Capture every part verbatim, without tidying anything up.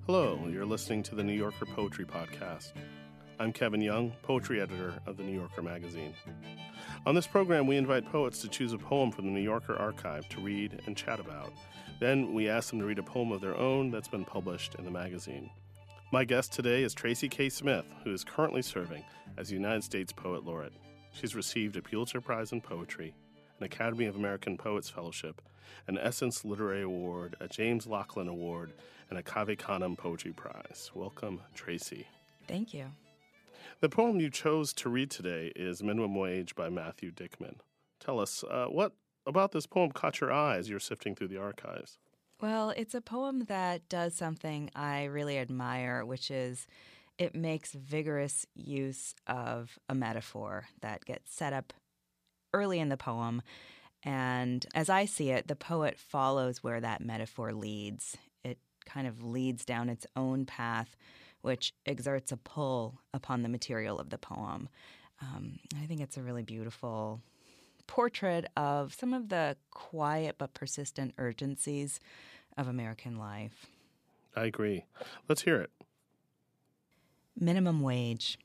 Hello, you're listening to the New Yorker Poetry Podcast. I'm Kevin Young, poetry editor of the New Yorker magazine. On this program, we invite poets to choose a poem from the New Yorker archive to read and chat about. Then we ask them to read a poem of their own that's been published in the magazine. My guest today is Tracy K. Smith, who is currently serving as United States Poet Laureate. She's received a Pulitzer Prize in Poetry, an Academy of American Poets Fellowship, an Essence Literary Award, a James Laughlin Award, and a Cave Canem Poetry Prize. Welcome, Tracy. Thank you. The poem you chose to read today is Minimum Wage by Matthew Dickman. Tell us, uh, what about this poem caught your eye as you're sifting through the archives? Well, it's a poem that does something I really admire, which is it makes vigorous use of a metaphor that gets set up early in the poem. And as I see it, the poet follows where that metaphor leads. It kind of leads down its own path, which exerts a pull upon the material of the poem. Um, I think it's a really beautiful portrait of some of the quiet but persistent urgencies of American life. I agree. Let's hear it. Minimum wage.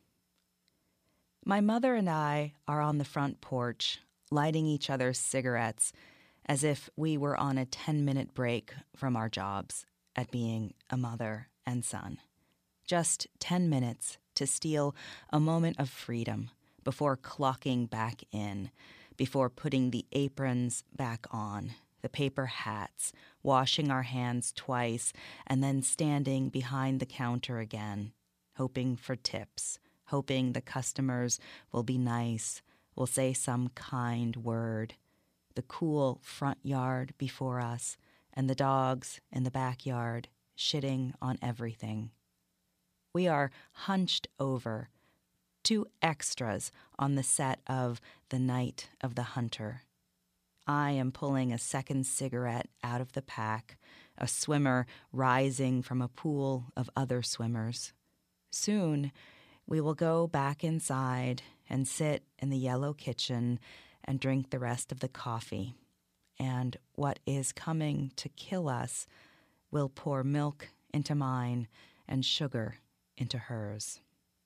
My mother and I are on the front porch, lighting each other's cigarettes as if we were on a ten-minute break from our jobs at being a mother and son. Just ten minutes to steal a moment of freedom before clocking back in, before putting the aprons back on, the paper hats, washing our hands twice, and then standing behind the counter again, hoping for tips, hoping the customers will be nice, will say some kind word. The cool front yard before us, and the dogs in the backyard shitting on everything. We are hunched over, two extras on the set of The Night of the Hunter. I am pulling a second cigarette out of the pack, a swimmer rising from a pool of other swimmers. Soon, we will go back inside and sit in the yellow kitchen and drink the rest of the coffee. And what is coming to kill us will pour milk into mine and sugar into hers.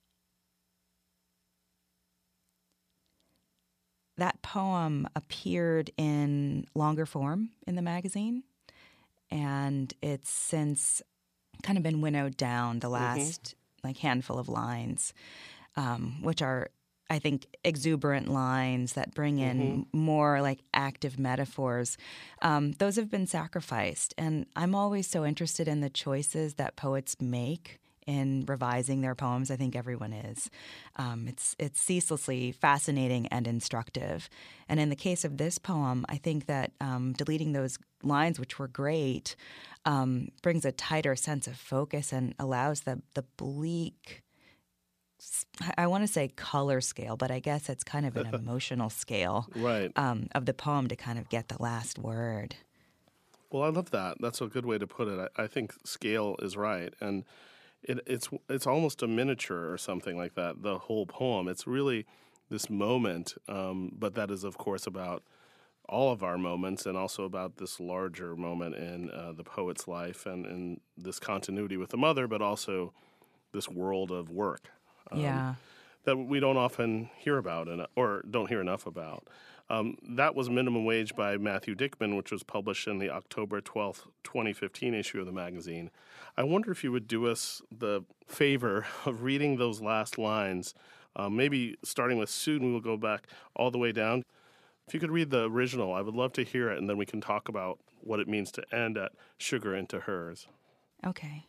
That poem appeared in longer form in the magazine, and it's since kind of been winnowed down the last mm-hmm. like handful of lines, um, which are, I think, exuberant lines that bring in mm-hmm. more like active metaphors. Um, those have been sacrificed, and I'm always so interested in the choices that poets make in revising their poems. I think everyone is. Um, it's it's ceaselessly fascinating and instructive. And in the case of this poem, I think that um, deleting those lines, which were great, um, brings a tighter sense of focus and allows the the bleak, I want to say color scale, but I guess it's kind of an emotional scale right. um, of the poem to kind of get the last word. Well, I love that. That's a good way to put it. I, I think scale is right. And It, it's it's almost a miniature or something like that, the whole poem. It's really this moment, um, but that is, of course, about all of our moments and also about this larger moment in uh, the poet's life and, and this continuity with the mother, but also this world of work um, yeah. that we don't often hear about and, or don't hear enough about. Um, that was Minimum Wage by Matthew Dickman, which was published in the October twelfth, twenty fifteen issue of the magazine. I wonder if you would do us the favor of reading those last lines, um, maybe starting with soon, we will go back all the way down. If you could read the original, I would love to hear it, and then we can talk about what it means to end at sugar into hers. Okay.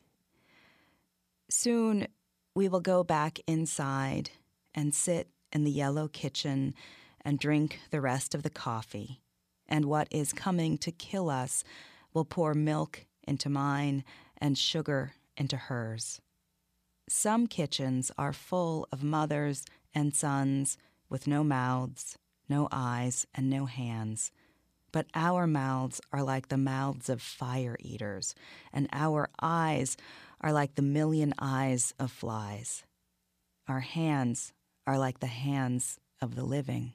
Soon we will go back inside and sit in the yellow kitchen and drink the rest of the coffee. And what is coming to kill us will pour milk into mine and sugar into hers. Some kitchens are full of mothers and sons with no mouths, no eyes, and no hands. But our mouths are like the mouths of fire eaters, and our eyes are like the million eyes of flies. Our hands are like the hands of the living.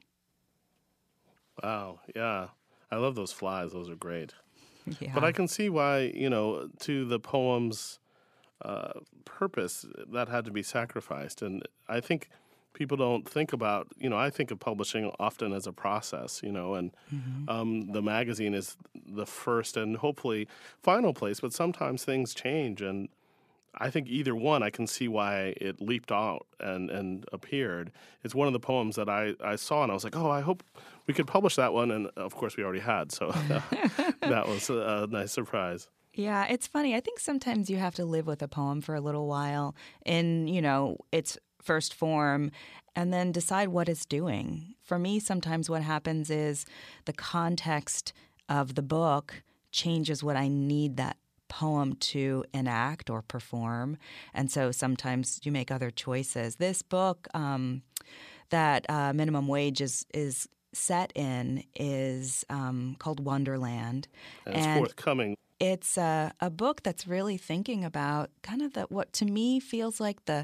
Wow, yeah. I love those flies. Those are great. Yeah. But I can see why, you know, to the poem's uh, purpose that had to be sacrificed. And I think people don't think about, you know, I think of publishing often as a process, you know, and Mm-hmm. um, the magazine is the first and hopefully final place, but sometimes things change. And I think either one, I can see why it leaped out and, and appeared. It's one of the poems that I, I saw, and I was like, oh, I hope we could publish that one. And of course, we already had. So that was a, a nice surprise. Yeah, it's funny. I think sometimes you have to live with a poem for a little while in, you know, its first form and then decide what it's doing. For me, sometimes what happens is the context of the book changes what I need that poem to enact or perform. And so sometimes you make other choices. This book um, that uh, Minimum Wage is is set in is um, called Wonderland. And it's and forthcoming. It's a, a book that's really thinking about kind of the, what to me feels like the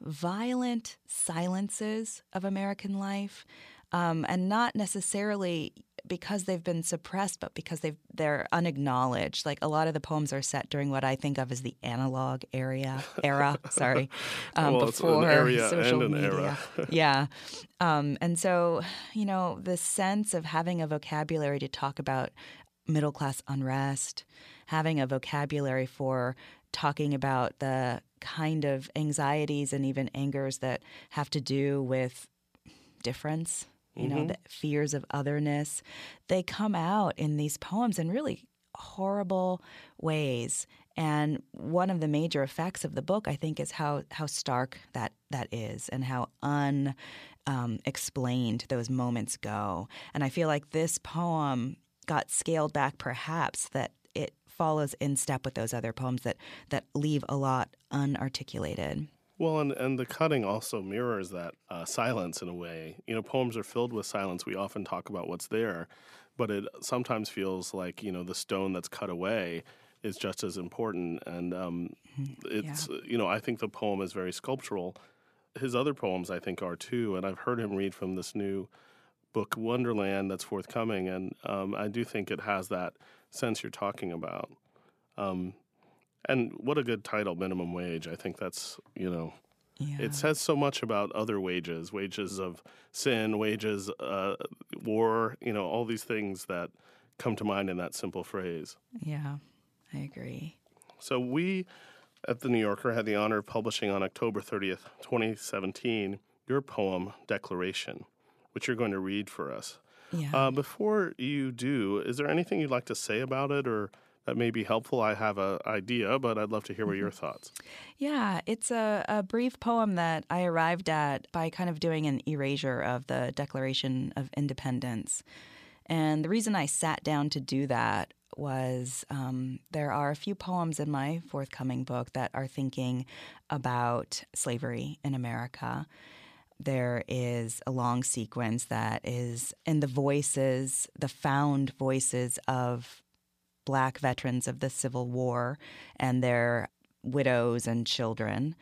violent silences of American life, um, and not necessarily because they've been suppressed, but because they've they're unacknowledged. Like a lot of the poems are set during what I think of as the analog area era. Sorry, um, well, before it's an area social and an media. era. yeah, um, and so you know the sense of having a vocabulary to talk about middle class unrest, having a vocabulary for talking about the kind of anxieties and even angers that have to do with difference, you know, Mm-hmm. the fears of otherness, they come out in these poems in really horrible ways. And one of the major effects of the book, I think, is how how stark that that is and how un um, explained those moments go. And I feel like this poem got scaled back, perhaps, that it follows in step with those other poems that that leave a lot unarticulated. Well, and, and the cutting also mirrors that uh, silence in a way. You know, poems are filled with silence. We often talk about what's there, but it sometimes feels like, you know, the stone that's cut away is just as important. And um, it's, Yeah. you know, I think the poem is very sculptural. His other poems, I think, are too. And I've heard him read from this new book, Wonderland, that's forthcoming. And um, I do think it has that sense you're talking about. Um, and what a good title, Minimum Wage. I think that's, you know, Yeah. it says so much about other wages, wages of sin, wages, uh, war, you know, all these things that come to mind in that simple phrase. Yeah, I agree. So we at The New Yorker had the honor of publishing on October thirtieth, twenty seventeen, your poem, Declaration, which you're going to read for us. Yeah. Uh, before you do, is there anything you'd like to say about it or that may be helpful? I have an idea, but I'd love to hear what your thoughts. Yeah, it's a, a brief poem that I arrived at by kind of doing an erasure of the Declaration of Independence. And the reason I sat down to do that was um, there are a few poems in my forthcoming book that are thinking about slavery in America. There is a long sequence that is in the voices, the found voices of Black veterans of the Civil War and their widows and children.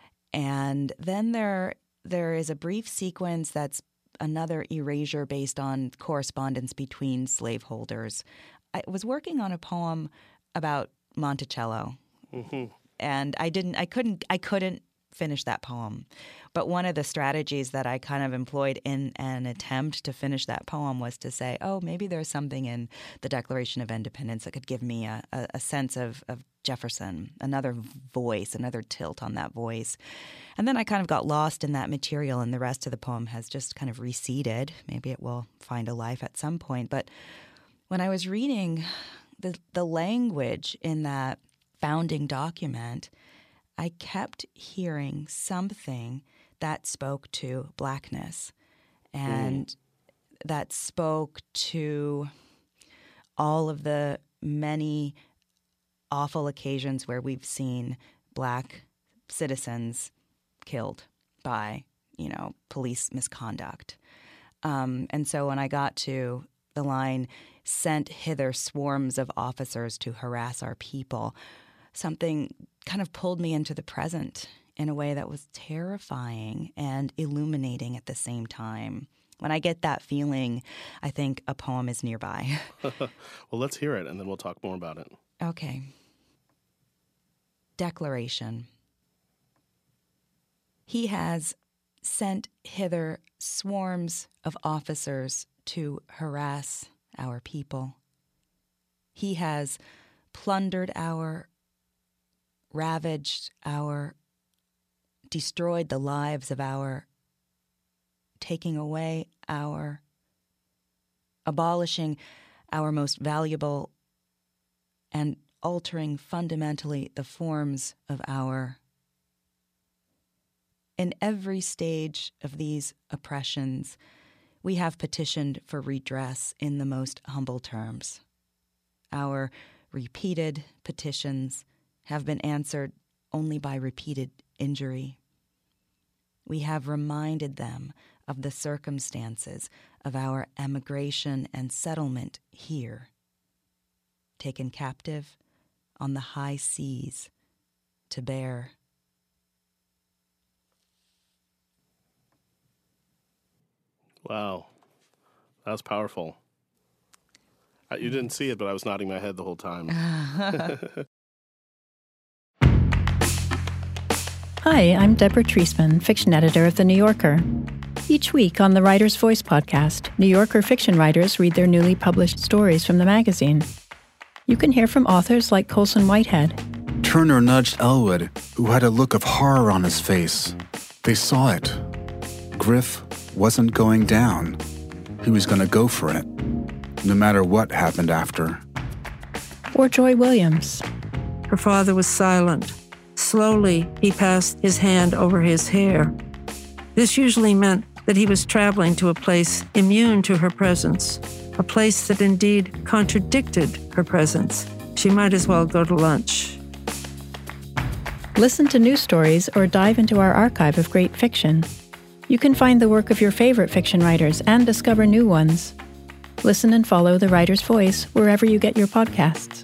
And then there there is a brief sequence that's another erasure based on correspondence between slaveholders. I was working on a poem about Monticello, Mm-hmm. and I didn't I couldn't I couldn't finish that poem. But one of the strategies that I kind of employed in an attempt to finish that poem was to say, oh, maybe there's something in the Declaration of Independence that could give me a, a, a sense of, of Jefferson, another voice, another tilt on that voice. And then I kind of got lost in that material, and the rest of the poem has just kind of receded. Maybe it will find a life at some point. But when I was reading the the language in that founding document, I kept hearing something that spoke to Blackness and mm. that spoke to all of the many awful occasions where we've seen Black citizens killed by, you know, police misconduct. Um, and so when I got to the line, sent hither swarms of officers to harass our people, something kind of pulled me into the present in a way that was terrifying and illuminating at the same time. When I get that feeling, I think a poem is nearby. Well, let's hear it, and then we'll talk more about it. Okay. declaration. He has sent hither swarms of officers to harass our people. He has plundered our, ravaged our, destroyed the lives of our, taking away our, abolishing our most valuable, and altering fundamentally the forms of our. In every stage of these oppressions, we have petitioned for redress in the most humble terms. Our repeated petitions have been answered only by repeated injury. We have reminded them of the circumstances of our emigration and settlement here, taken captive on the high seas to bear. Wow, that was powerful. Uh, You didn't see it, but I was nodding my head the whole time. Hi, I'm Deborah Treisman, fiction editor of The New Yorker. Each week on the Writer's Voice podcast, New Yorker fiction writers read their newly published stories from the magazine. You can hear from authors like Colson Whitehead. Turner nudged Elwood, who had a look of horror on his face. They saw it. Griff wasn't going down. He was going to go for it, no matter what happened after. Or Joy Williams. Her father was silent. Slowly, he passed his hand over his hair. This usually meant that he was traveling to a place immune to her presence, a place that indeed contradicted her presence. She might as well go to lunch. Listen to new stories or dive into our archive of great fiction. You can find the work of your favorite fiction writers and discover new ones. Listen and follow The Writer's Voice wherever you get your podcasts.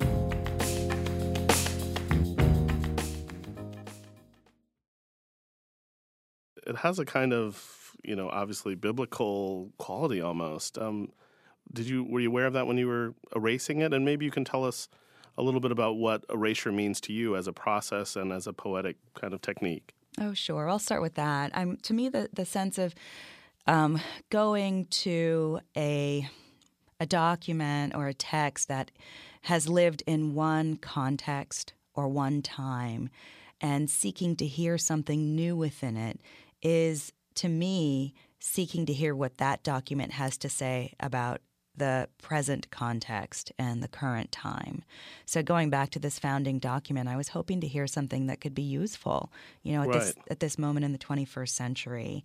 It has a kind of, you know, obviously biblical quality almost. Um, did you were you aware of that when you were erasing it? And maybe you can tell us a little bit about what erasure means to you as a process and as a poetic kind of technique. Oh, sure. I'll start with that. I'm, to me, the, the sense of um, going to a a document or a text that has lived in one context or one time and seeking to hear something new within it is, to me, seeking to hear what that document has to say about the present context and the current time. So going back to this founding document, I was hoping to hear something that could be useful, you know, at Right. this at this moment in the twenty-first century.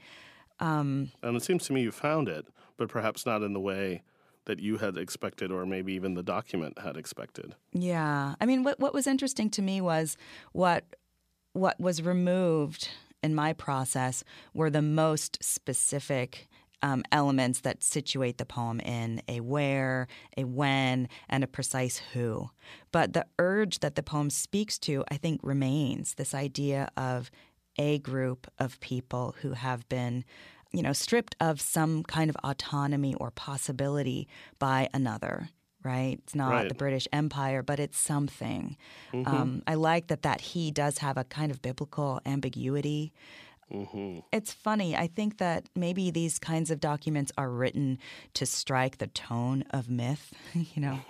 Um, And it seems to me you found it, but perhaps not in the way that you had expected or maybe even the document had expected. yeah, I mean, what what was interesting to me was what what was removed in my process were the most specific Um, elements that situate the poem in a where, a when, and a precise who. But the urge that the poem speaks to, I think, remains this idea of a group of people who have been, you know, stripped of some kind of autonomy or possibility by another, right? It's not Right. the British Empire, but it's something. Mm-hmm. Um, I like that that he does have a kind of biblical ambiguity. Mm-hmm. It's funny. I think that maybe these kinds of documents are written to strike the tone of myth, you know.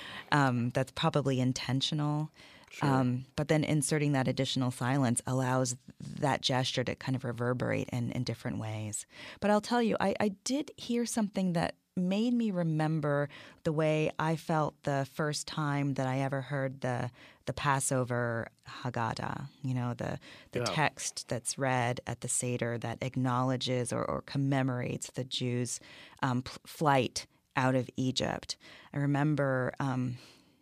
um, that's probably intentional. Sure. Um, but then inserting that additional silence allows that gesture to kind of reverberate in, in different ways. But I'll tell you, I, I did hear something that made me remember the way I felt the first time that I ever heard the the Passover Haggadah, you know, the the Yeah. text that's read at the Seder that acknowledges or, or commemorates the Jews' um, p- flight out of Egypt. I remember um,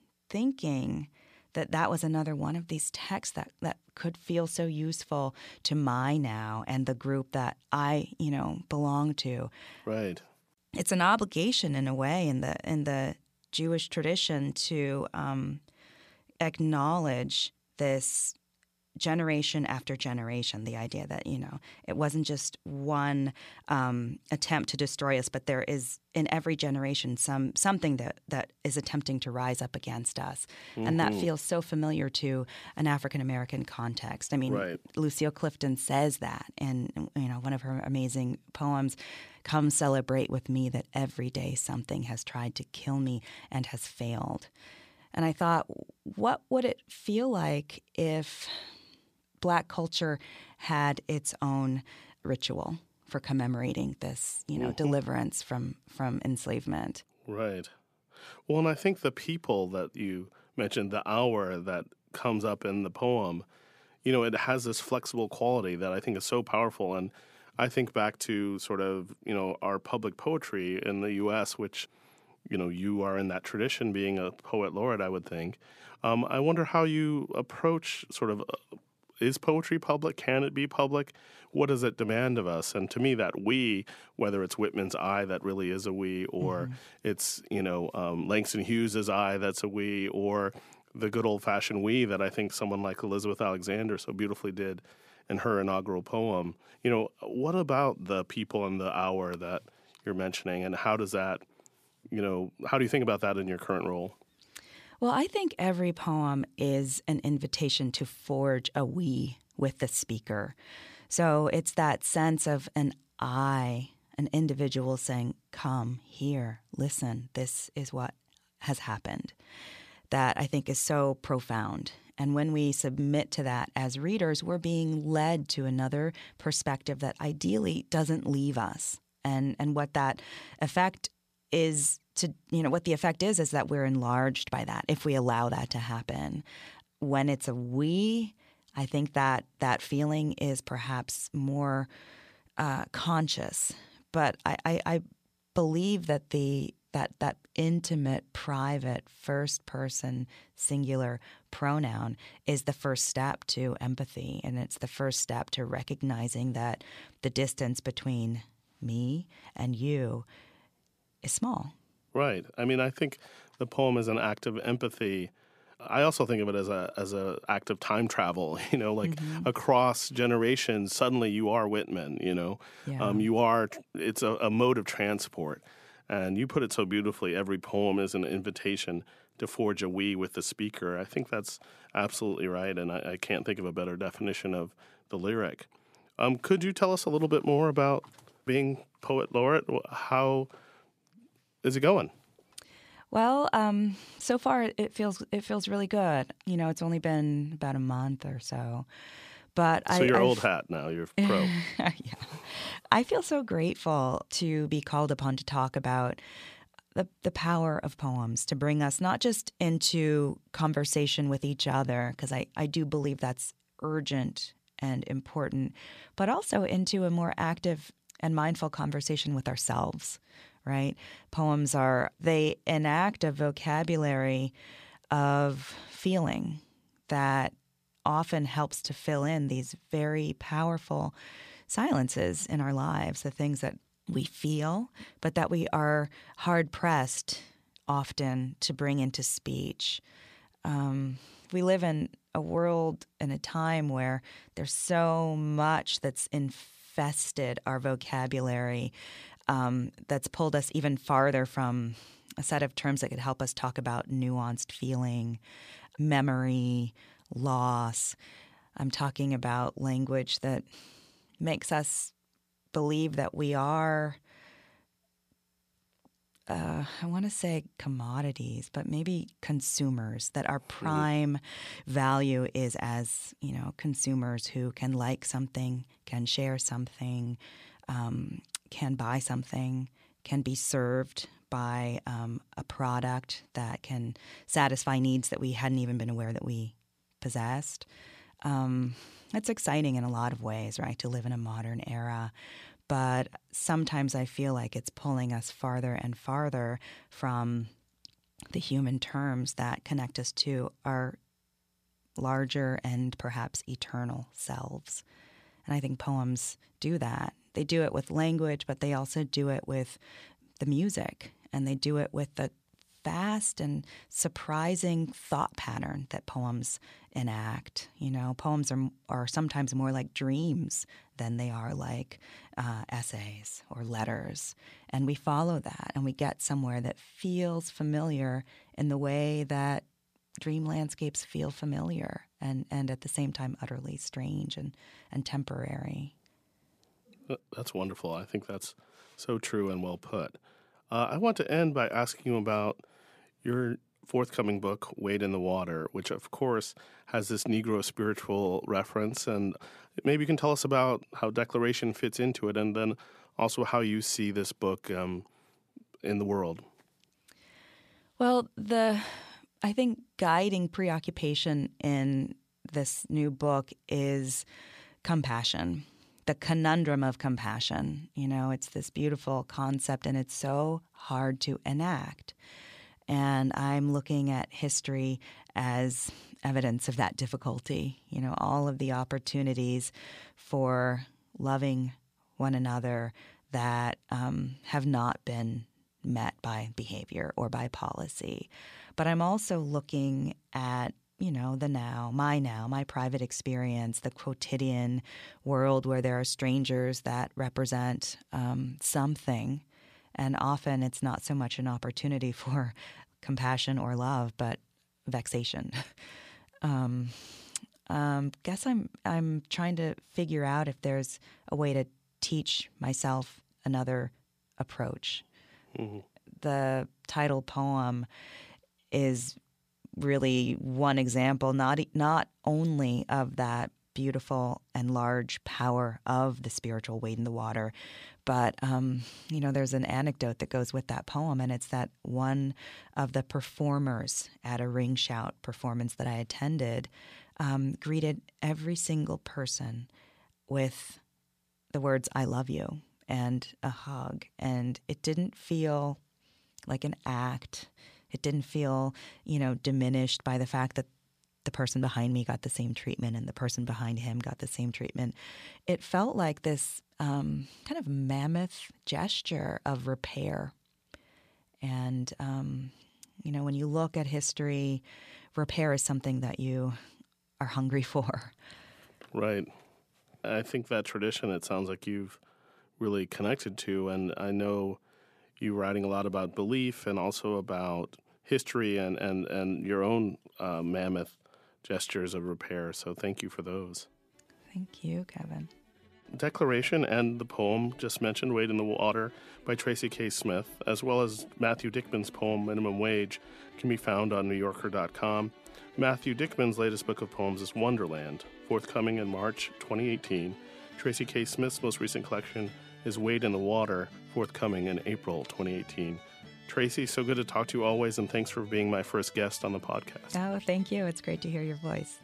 thinking that that was another one of these texts that, that could feel so useful to my now and the group that I, you know, belong to. Right. It's an obligation in a way in the in the Jewish tradition to um, acknowledge this generation after generation, the idea that, you know, it wasn't just one um, attempt to destroy us, but there is in every generation some something that, that is attempting to rise up against us. Mm-hmm. And that feels so familiar to an African-American context. I mean, right. Lucille Clifton says that in, you know, one of her amazing poems, "Come celebrate with me that every day something has tried to kill me and has failed." And I thought, what would it feel like if Black culture had its own ritual for commemorating this, you know, mm-hmm. deliverance from, from enslavement? Right. Well, and I think the people that you mentioned, the hour that comes up in the poem, you know, it has this flexible quality that I think is so powerful. And I think back to sort of, you know, our public poetry in the U S, which, you know, you are in that tradition being a poet laureate, I would think. Um, I wonder how you approach sort of, uh, is poetry public? Can it be public? What does it demand of us? And to me, that we, whether it's Whitman's I that really is a we, or mm-hmm. it's, you know, um, Langston Hughes' I that's a we, or the good old-fashioned we that I think someone like Elizabeth Alexander so beautifully did in her inaugural poem. You know, what about the people in the hour that you're mentioning, and how does that, you know, how do you think about that in your current role? Well, I think every poem is an invitation to forge a we with the speaker. So it's that sense of an I, an individual saying, come, here, listen, this is what has happened, that I think is so profound. And when we submit to that as readers, we're being led to another perspective that ideally doesn't leave us. And, and what that effect is to, you know, what the effect is, is that we're enlarged by that if we allow that to happen. When it's a we, I think that that feeling is perhaps more uh, conscious. But I, I, I believe that the that that intimate, private, first-person, singular pronoun is the first step to empathy, and it's the first step to recognizing that the distance between me and you is small. Right. I mean, I think the poem is an act of empathy. I also think of it as a as a act of time travel, you know, like mm-hmm. across generations, suddenly you are Whitman, you know. Yeah. Um, you are, it's a, a mode of transport. And you put it so beautifully, every poem is an invitation to forge a we with the speaker. I think that's absolutely right, and I, I can't think of a better definition of the lyric. Um, could you tell us a little bit more about being Poet Laureate? How is it going? Well, um, so far it feels it feels really good. You know, it's only been about a month or so. But so I, you're I've, old hat now. You're pro. Yeah. I feel so grateful to be called upon to talk about the the power of poems to bring us not just into conversation with each other, because I, I do believe that's urgent and important, but also into a more active and mindful conversation with ourselves, right? Poems are, they enact a vocabulary of feeling that often helps to fill in these very powerful silences in our lives, the things that we feel, but that we are hard-pressed often to bring into speech. Um, we live in a world and a time where there's so much that's infested our vocabulary, um, that's pulled us even farther from a set of terms that could help us talk about nuanced feeling, memory, loss. I'm talking about language that makes us believe that we are, uh, I want to say commodities, but maybe consumers, that our prime value is as, you know, consumers who can like something, can share something, um, can buy something, can be served by um, a product that can satisfy needs that we hadn't even been aware that we possessed. Um, it's exciting in a lot of ways, right, to live in a modern era. But sometimes I feel like it's pulling us farther and farther from the human terms that connect us to our larger and perhaps eternal selves. And I think poems do that. They do it with language, but they also do it with the music, and they do it with the vast and surprising thought pattern that poems enact. You know, poems are are sometimes more like dreams than they are like uh, essays or letters. And we follow that, and we get somewhere that feels familiar in the way that dream landscapes feel familiar and, and at the same time utterly strange and, and temporary. That's wonderful. I think that's so true and well put. Uh, I want to end by asking you about your forthcoming book, Wade in the Water, which, of course, has this Negro spiritual reference. And maybe you can tell us about how Declaration fits into it, and then also how you see this book um, in the world. Well, the I think guiding preoccupation in this new book is compassion, the conundrum of compassion. You know, it's this beautiful concept, and it's so hard to enact. And I'm looking at history as evidence of that difficulty, you know, all of the opportunities for loving one another that um, have not been met by behavior or by policy. But I'm also looking at, you know, the now, my now, my private experience, the quotidian world where there are strangers that represent um, something. And often it's not so much an opportunity for compassion or love, but vexation. um, um, guess I'm I'm trying to figure out if there's a way to teach myself another approach. Mm-hmm. The title poem is really one example, not not only of that beautiful and large power of the spiritual wade in the water, but, um, you know, there's an anecdote that goes with that poem, and it's that one of the performers at a Ring Shout performance that I attended um, greeted every single person with the words, "I love you," and a hug. And it didn't feel like an act. It didn't feel, you know, diminished by the fact that the person behind me got the same treatment and the person behind him got the same treatment. It felt like this um, kind of mammoth gesture of repair. And, um, you know, when you look at history, repair is something that you are hungry for. Right. I think that tradition, it sounds like you've really connected to, and I know you writing a lot about belief and also about history and, and, and your own uh, mammoth gestures of repair. So thank you for those. Thank you, Kevin. Declaration and the poem just mentioned, Wade in the Water, by Tracy K. Smith, as well as Matthew Dickman's poem, Minimum Wage, can be found on New Yorker dot com. Matthew Dickman's latest book of poems is Wonderland, forthcoming in March twenty eighteen. Tracy K. Smith's most recent collection is Wade in the Water, forthcoming in April twenty eighteen. Tracy, so good to talk to you always, and thanks for being my first guest on the podcast. Oh, thank you. It's great to hear your voice.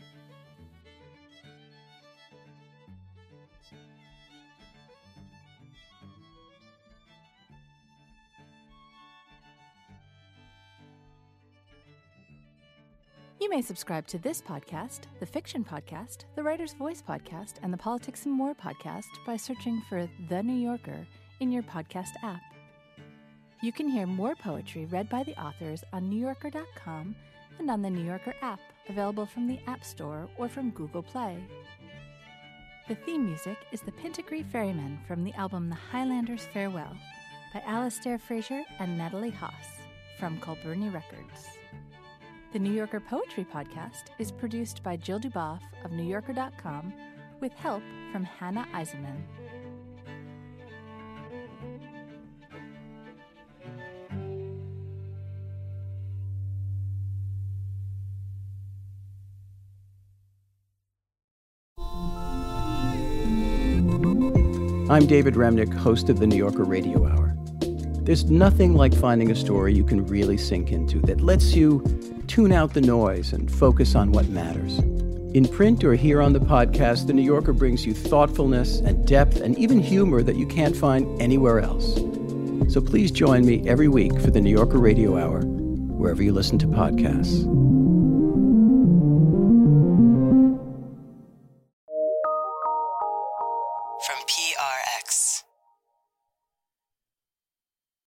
You may subscribe to this podcast, the Fiction Podcast, the Writer's Voice Podcast, and the Politics and More Podcast by searching for The New Yorker in your podcast app. You can hear more poetry read by the authors on New Yorker dot com and on the New Yorker app, available from the App Store or from Google Play. The theme music is The Pintigree Ferryman from the album The Highlander's Farewell by Alastair Fraser and Natalie Haas from Colburny Records. The New Yorker Poetry Podcast is produced by Jill Duboff of New Yorker dot com with help from Hannah Eisenman. I'm David Remnick, host of the New Yorker Radio Hour. There's nothing like finding a story you can really sink into that lets you tune out the noise and focus on what matters. In print or here on the podcast, The New Yorker brings you thoughtfulness and depth and even humor that you can't find anywhere else. So please join me every week for the New Yorker Radio Hour, wherever you listen to podcasts.